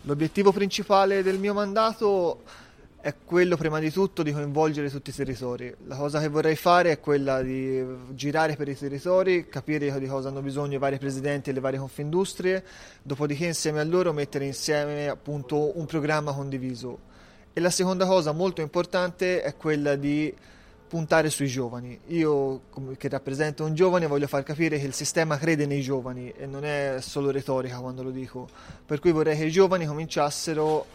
L'obiettivo principale del mio mandato è quello prima di tutto di coinvolgere tutti i territori. La cosa che vorrei fare è quella di girare per i territori, capire di cosa hanno bisogno i vari presidenti e le varie confindustrie, dopodiché insieme a loro mettere insieme appunto un programma condiviso. E la seconda cosa molto importante è quella di puntare sui giovani. Io, che rappresento un giovane, voglio far capire che il sistema crede nei giovani e non è solo retorica quando lo dico. Per cui vorrei che i giovani cominciassero